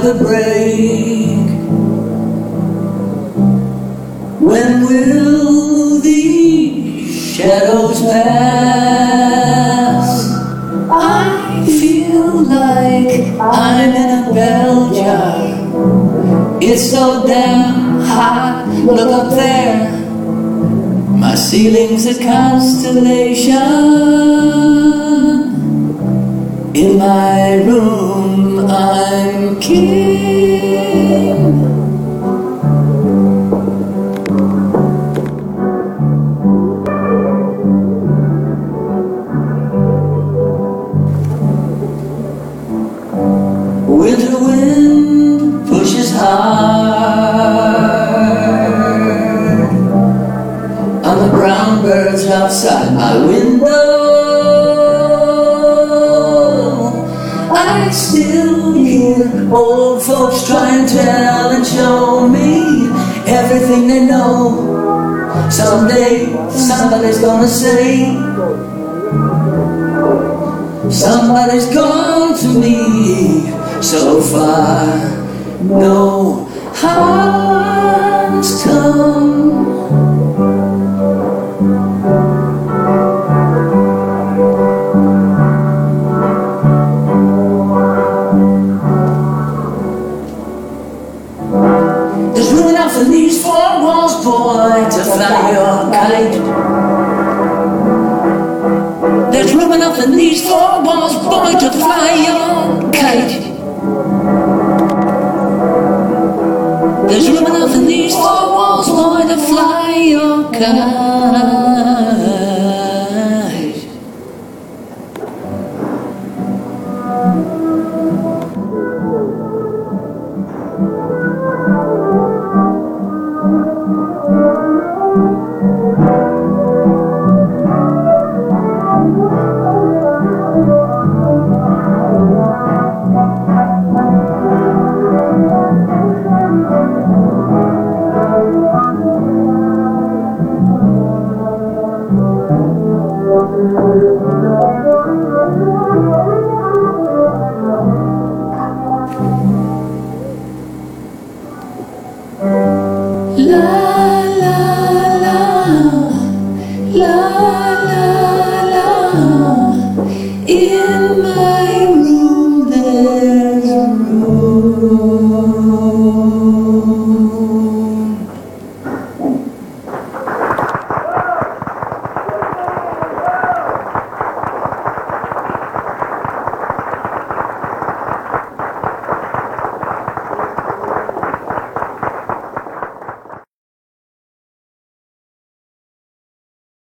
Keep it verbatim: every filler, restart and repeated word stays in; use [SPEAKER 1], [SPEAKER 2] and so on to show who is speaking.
[SPEAKER 1] the break. When will these shadows pass? I feel like I'm in a bell jar. It's so damn hot, look up there. My ceiling's a constellation. In my room I'm king. Winter wind pushes hard on the brown birds outside my window. I still hear old folks try and tell and show me everything they know. Someday somebody's gonna say, somebody's gone to me. So far no harm's come. There's room enough in these four walls, boy, to fly your kite. There's room enough in these four walls, boy, to fly your kite. There's room enough in these four walls, boy, to fly your kite.